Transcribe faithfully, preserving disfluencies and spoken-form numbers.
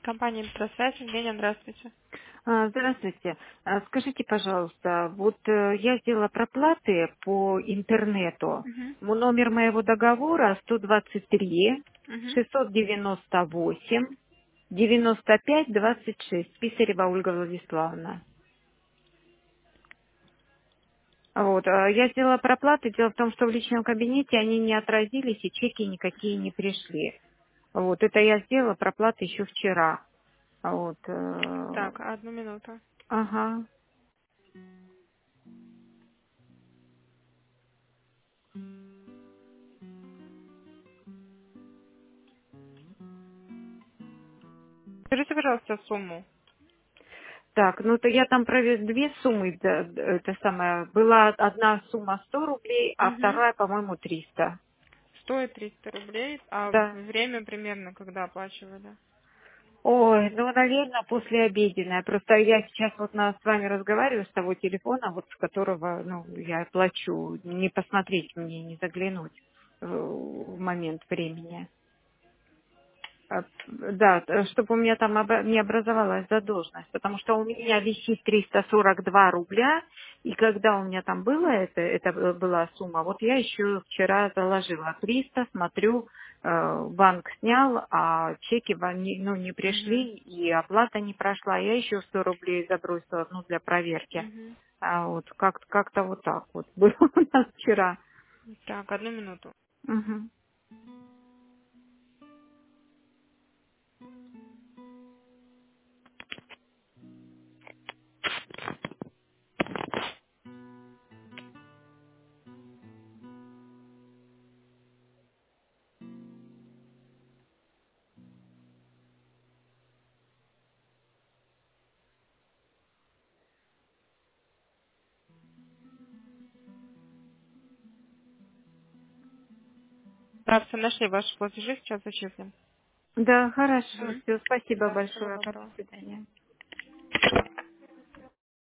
Компания «Электросвязь». Евгения, здравствуйте. А, Здравствуйте. А, Скажите, пожалуйста, вот э, я сделала проплаты по интернету. Мгм. М- Номер моего договора сто двадцать три Мгм. шестьсот девяносто восемь девяносто пять двадцать шесть. Писарева Ольга Владиславовна. Вот. а, Я сделала проплаты. Дело в том, что в личном кабинете они не отразились и чеки никакие не пришли. Вот. Это я сделала проплаты еще вчера. Вот. э, Так, одну минуту. Ага. Скажите, пожалуйста, сумму. Так, ну то я там провел две суммы, да, да, это самое, была одна сумма сто рублей, а Угу. вторая, по-моему, триста. Стоит триста рублей, а Да. время примерно когда оплачивали? Ой, ну, наверное, послеобеденная. Просто я сейчас вот на, с вами разговариваю с того телефона, вот с которого, ну, я плачу, не посмотреть мне, не заглянуть в, в момент времени. А, Да, чтобы у меня там обра- не образовалась задолженность, потому что у меня висит триста сорок два рубля, и когда у меня там было это, это б- была сумма, вот я еще вчера заложила триста, смотрю, э, банк снял, а чеки во- не- ну, не Угу. пришли, и оплата не прошла, я еще сто рублей забросила, ну, для проверки. Угу. А вот как- как-то вот так вот было у нас вчера. Так, одну минуту. Мгм. Да, все нашли ваши платежи, сейчас зачислим. Да, хорошо, Угу. все, спасибо Да, всего большое, до доброго. свидания.